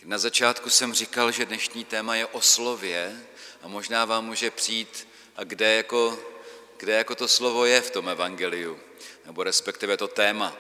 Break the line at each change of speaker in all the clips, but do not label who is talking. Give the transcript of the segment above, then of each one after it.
Na začátku jsem říkal, že dnešní téma je o slově a možná vám může přijít, a kde jako to slovo je v tom evangeliu, nebo respektive to téma.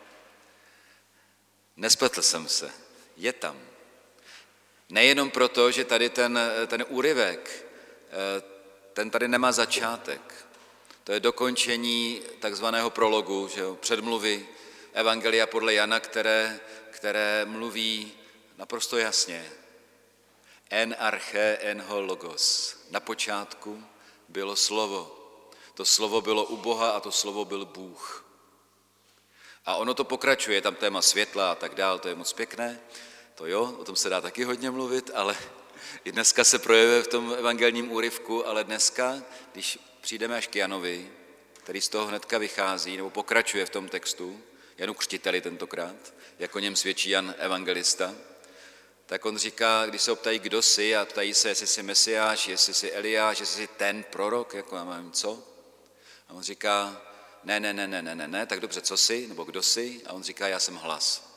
Nespletl jsem se, je tam. Nejenom proto, že tady ten úryvek, ten tady nemá začátek. To je dokončení takzvaného prologu, že jo, předmluvy evangelia podle Jana, které mluví naprosto jasně. En arche en ho logos. Na počátku bylo slovo. To slovo bylo u Boha a to slovo byl Bůh. A ono to pokračuje, tam téma světla a tak dál, to je moc pěkné. To jo, o tom se dá taky hodně mluvit, ale i dneska se projevuje v tom evangelním úryvku, ale dneska, když přijdeme až k Janovi, který z toho hnedka vychází, nebo pokračuje v tom textu, Janu Křtiteli tentokrát, jak o něm svědčí Jan evangelista, tak on říká, když se ho ptají, kdo jsi, a ptají se, jestli jsi Mesiáš, jestli jsi Eliáš, jestli jsi ten prorok, jako já nevím co. A on říká, ne, tak dobře, co jsi, nebo kdo jsi? A on říká, já jsem hlas.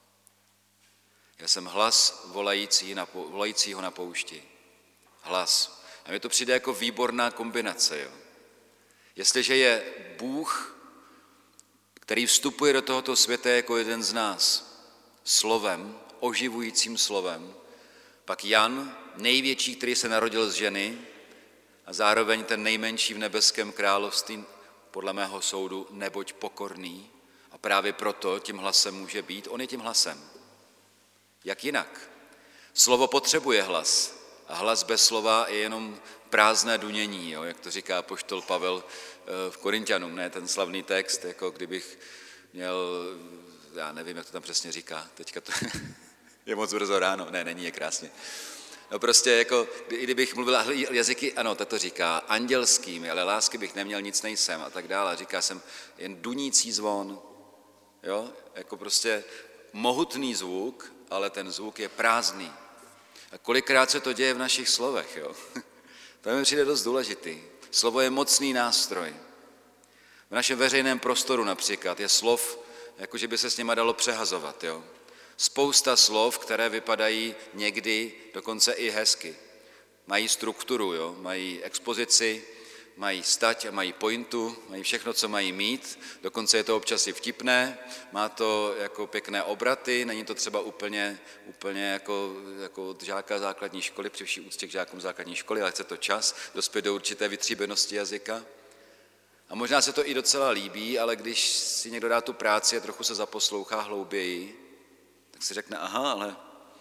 Já jsem hlas volajícího na poušti. Hlas. A mně to přijde jako výborná kombinace. Jo. Jestliže je Bůh, který vstupuje do tohoto světa jako jeden z nás, slovem, oživujícím slovem, pak Jan, největší, který se narodil z ženy a zároveň ten nejmenší v nebeském království, podle mého soudu, neboť pokorný, a právě proto tím hlasem může být, on je tím hlasem. Jak jinak? Slovo potřebuje hlas a hlas bez slova je jenom prázdné dunění, jo, jak to říká apoštol Pavel v Korinťanům, ne, ten slavný text, jako kdybych měl, já nevím, jak to tam přesně říká, teďka to je moc brzo ráno, ne, není, je krásně. No prostě jako, kdybych mluvil jazyky, ano, to říká, andělskými, ale lásky bych neměl, nic nejsem a tak dále. Říká jsem jen dunící zvon, jo, jako prostě mohutný zvuk, ale ten zvuk je prázdný. A kolikrát se to děje v našich slovech, jo. To mi přijde dost důležitý. Slovo je mocný nástroj. V našem veřejném prostoru například je slov, jakože by se s něma dalo přehazovat, jo. Spousta slov, které vypadají někdy dokonce i hezky. Mají strukturu, jo? Mají expozici, mají stať a mají pointu, mají všechno, co mají mít, dokonce je to občas i vtipné, má to jako pěkné obraty, není to třeba úplně jako od žáka základní školy, při vší úctě k žákům základní školy, ale chce to čas, dospět do určité vytříbenosti jazyka. A možná se to i docela líbí, ale když si někdo dá tu práci a trochu se zaposlouchá hlouběji, tak si řekne, aha, ale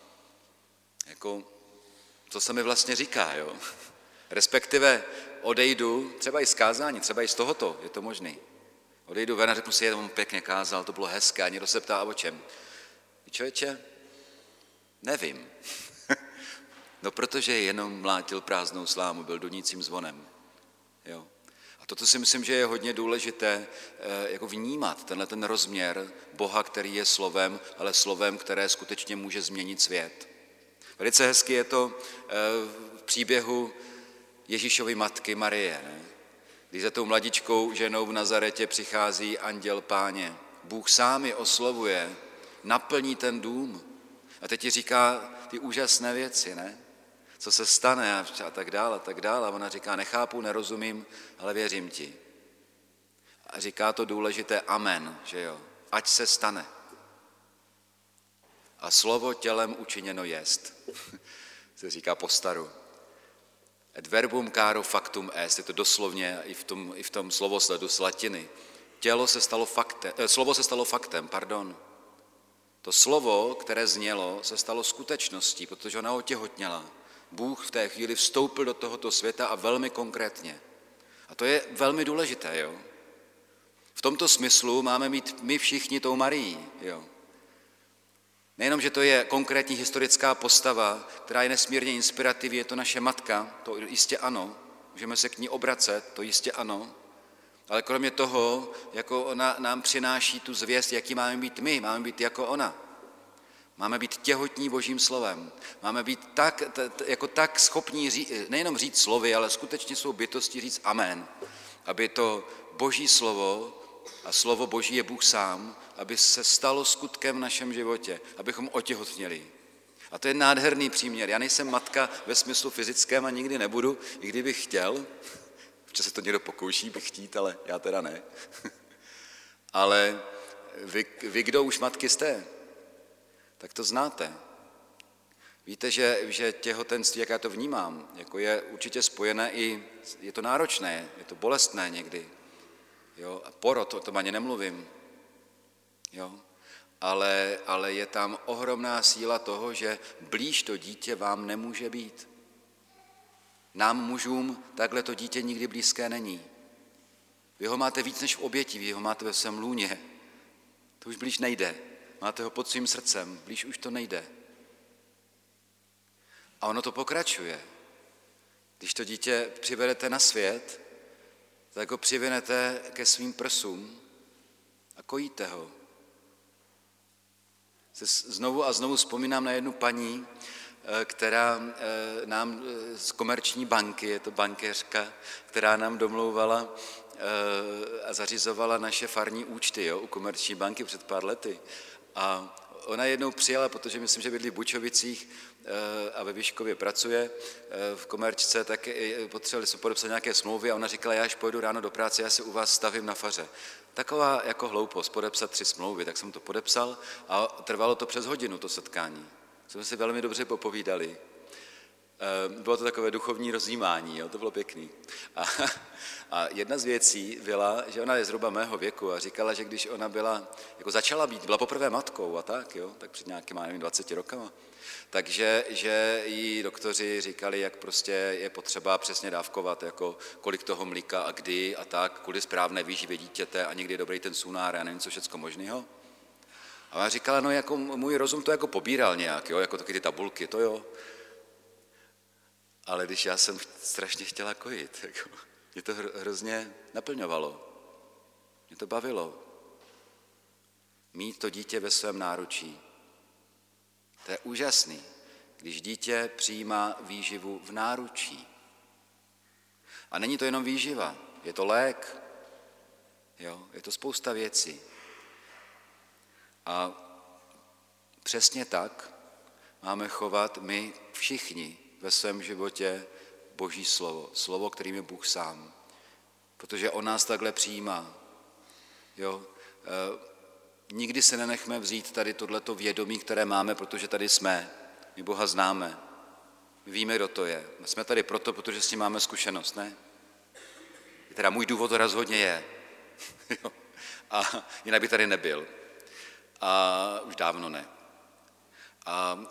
jako, co se mi vlastně říká, jo? Respektive odejdu, třeba i z kázání, třeba i z tohoto, je to možný. Odejdu ven a řeknu si, on pěkně kázal, to bylo hezké, a někdo se ptá, a o čem? Člověče, nevím. No, protože jenom mlátil prázdnou slámu, byl dunícím zvonem, jo? A toto si myslím, že je hodně důležité jako vnímat, tenhle ten rozměr Boha, který je slovem, ale slovem, které skutečně může změnit svět. Velice hezky je to v příběhu Ježíšovy matky Marie, ne? Když za tou mladičkou ženou v Nazaretě přichází anděl Páně. Bůh sám ji oslovuje, naplní ten dům. A teď ti říká ty úžasné věci, ne? Co se stane a tak dále, a tak dále. A ona říká, nechápu, nerozumím, ale věřím ti. A říká to důležité amen, že jo, ať se stane. A slovo tělem učiněno jest, se říká po staru. Et verbum caro factum est, je to doslovně i v tom slovosledu z latiny. Slovo se stalo faktem, pardon. To slovo, které znělo, se stalo skutečností, protože ona otěhotněla. Bůh v té chvíli vstoupil do tohoto světa a velmi konkrétně. A to je velmi důležité, jo. V tomto smyslu máme mít my všichni tou Marií, jo. Nejenom, že to je konkrétní historická postava, která je nesmírně inspirativní, je to naše matka, to jistě ano, můžeme se k ní obracet, to jistě ano, ale kromě toho, jako ona nám přináší tu zvěst, jaký máme být my, máme být jako ona. Máme být těhotní Božím slovem. Máme být tak schopní nejenom říct slovy, ale skutečně svou bytostí říct amen. Aby to Boží slovo, a slovo Boží je Bůh sám, aby se stalo skutkem v našem životě, abychom otěhotněli. A to je nádherný příměr. Já nejsem matka ve smyslu fyzickém a nikdy nebudu, i kdybych chtěl. Včas se to někdo pokouší, bych chtít, ale já teda ne. Ale vy, kdo už matky jste, tak to znáte. Víte, že těhotenství, jak já to vnímám, jako je určitě spojené i, je to náročné, je to bolestné někdy. Jo? A porod, o tom ani nemluvím. Jo? Ale je tam ohromná síla toho, že blíž to dítě vám nemůže být. Nám mužům takhle to dítě nikdy blízké není. Vy ho máte víc než v oběti, vy ho máte ve svém lůně. To už blíž nejde. Máte ho pod svým srdcem, blíž už to nejde. A ono to pokračuje. Když to dítě přivedete na svět, tak ho přivinete ke svým prsům a kojíte ho. Znovu a znovu vzpomínám na jednu paní, která nám z komerční banky, je to bankéřka, která nám domlouvala a zařizovala naše farní účty, jo, u komerční banky před pár lety. A ona jednou přijala, protože myslím, že bydlí v Bučovicích a ve Vyškově pracuje v komerčce, tak potřebovali se podepsat nějaké smlouvy a ona říkala, já až pojedu ráno do práce, já se u vás stavím na faře. Taková jako hloupost, podepsat 3 smlouvy, tak jsem to podepsal a trvalo to přes hodinu, to setkání. Jsme si velmi dobře popovídali. Bylo to takové duchovní rozjímání, jo, to bylo pěkný. A jedna z věcí byla, že ona je zhruba mého věku a říkala, že když ona byla poprvé matkou a tak, jo, tak před nějakýma, 20 rokama, takže že jí doktoři říkali, jak prostě je potřeba přesně dávkovat, jako kolik toho mlíka a kdy a tak, kvůli správné výživě dítěte a někdy je dobrý ten sunár a nevím co všecko možného. A ona říkala, no jako můj rozum to jako pobíral nějak, jo, jako taky ty tabulky, to jo. Ale když já jsem strašně chtěla kojit, jako, mě to hrozně naplňovalo, mě to bavilo. Mít to dítě ve svém náručí. To je úžasný, když dítě přijímá výživu v náručí. A není to jenom výživa, je to lék, jo, je to spousta věcí. A přesně tak máme chovat my všichni ve svém životě Boží slovo, slovo, kterým je Bůh sám, protože on nás takhle přijímá. Jo? Nikdy se nenechme vzít tady tohleto vědomí, které máme, protože tady jsme. My Boha známe. My víme, kdo to je. My jsme tady proto, protože s ním máme zkušenost, ne? Teda můj důvod rozhodně je. A jinak by tady nebyl. A už dávno ne. A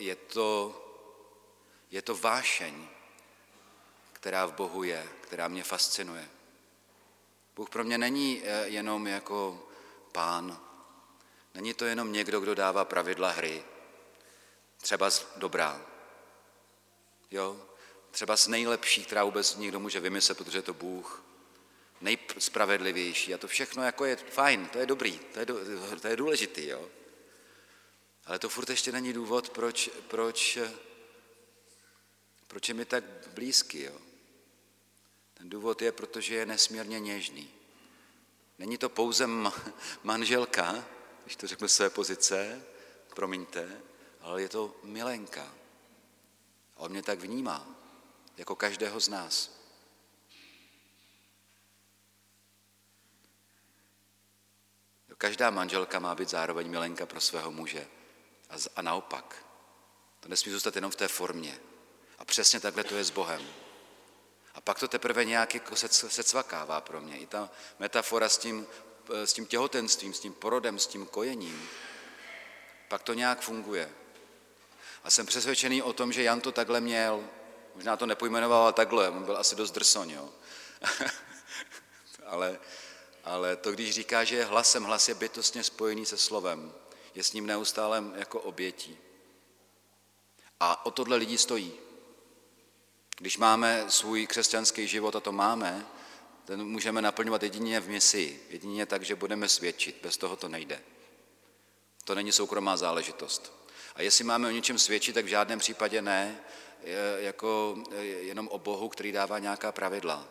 je to vášeň, která v Bohu je, která mě fascinuje. Bůh pro mě není jenom jako pán, není to jenom někdo, kdo dává pravidla hry, třeba dobrá, jo? Třeba z nejlepší, která vůbec někdo může vymyslet, protože je to Bůh, nejspravedlivější a to všechno jako je fajn, to je dobrý, to je důležitý, jo? Ale to furt ještě není důvod, proč je mi tak blízký, jo? Ten důvod je, protože je nesmírně něžný. Není to pouze manželka, když to řeknu své pozice, promiňte, ale je to milenka. A on mě tak vnímá, jako každého z nás. Každá manželka má být zároveň milenka pro svého muže. A naopak. To nesmí zůstat jenom v té formě. A přesně takhle to je s Bohem. A pak to teprve nějak jako se cvakává pro mě. I ta metafora s tím těhotenstvím, s tím porodem, s tím kojením. Pak to nějak funguje. A jsem přesvědčený o tom, že Jan to takhle měl. Možná to nepojmenoval takhle, on byl asi dost drsoň, jo. ale to, když říká, že je hlasem, hlas je bytostně spojený se slovem. Je s ním neustále jako obětí. A o tohle lidi stojí. Když máme svůj křesťanský život, a to máme, ten můžeme naplňovat jedině v misii. Jedině tak, že budeme svědčit. Bez toho to nejde. To není soukromá záležitost. A jestli máme o něčem svědčit, tak v žádném případě ne, jako jenom o Bohu, který dává nějaká pravidla.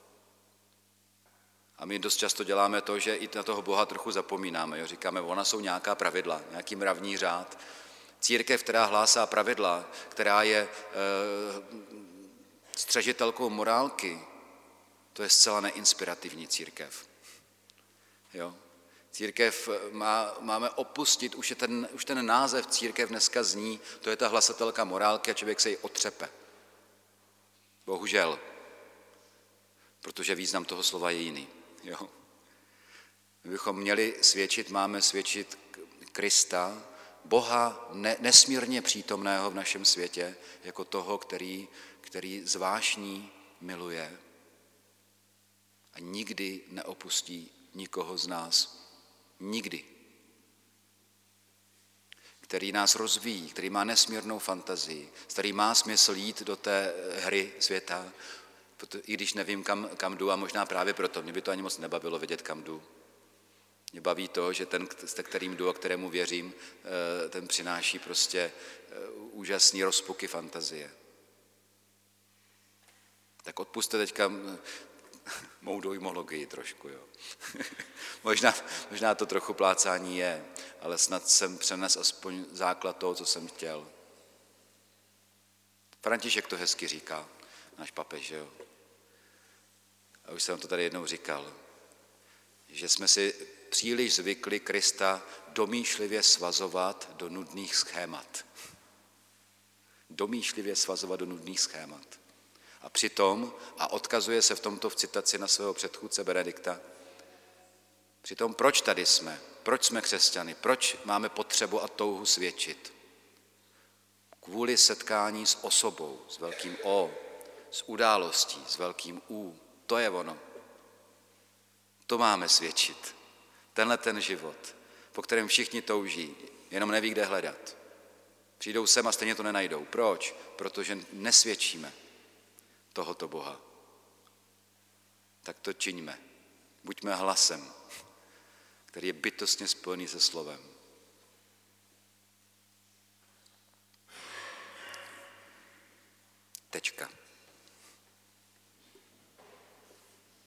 A my dost často děláme to, že i na toho Boha trochu zapomínáme. Jo? Říkáme, ona jsou nějaká pravidla, nějaký mravní řád, Církev, která hlásá pravidla, která je střežitelkou morálky, to je zcela neinspirativní církev. Jo? Církev máme opustit, už ten název církev dneska zní, to je ta hlasatelka morálky a člověk se ji otřepe. Bohužel, protože význam toho slova je jiný. Jo? My bychom měli svědčit, máme svědčit Krista, Boha nesmírně přítomného v našem světě, jako toho, který zvláštní miluje a nikdy neopustí nikoho z nás. Nikdy. Který nás rozvíjí, který má nesmírnou fantazii, který má smysl jít do té hry světa, i když nevím, kam jdu a možná právě proto, mě by to ani moc nebavilo vědět, kam jdu. Mě baví to, že ten, s kterým jdu a kterému věřím, ten přináší prostě úžasný rozpuky fantazie. Tak odpusťte teďka mou dojmologii trošku. Jo. možná to trochu plácání je, ale snad jsem přenes aspoň základ toho, co jsem chtěl. František to hezky říká, náš papež, že jo. A už jsem to tady jednou říkal, že jsme si příliš zvykli Krista domýšlivě svazovat do nudných schémat. Domýšlivě svazovat do nudných schémat. A přitom, a odkazuje se v tomto v citaci na svého předchůdce Benedikta, přitom proč tady jsme? Proč jsme křesťany? Proč máme potřebu a touhu svědčit? Kvůli setkání s osobou, s velkým O, s událostí, s velkým U. To je ono. To máme svědčit. Tenhle ten život, po kterém všichni touží, jenom neví, kde hledat. Přijdou sem a stejně to nenajdou. Proč? Protože nesvědčíme tohoto Boha. Tak to čiňme. Buďme hlasem, který je bytostně spojený se slovem. Tečka.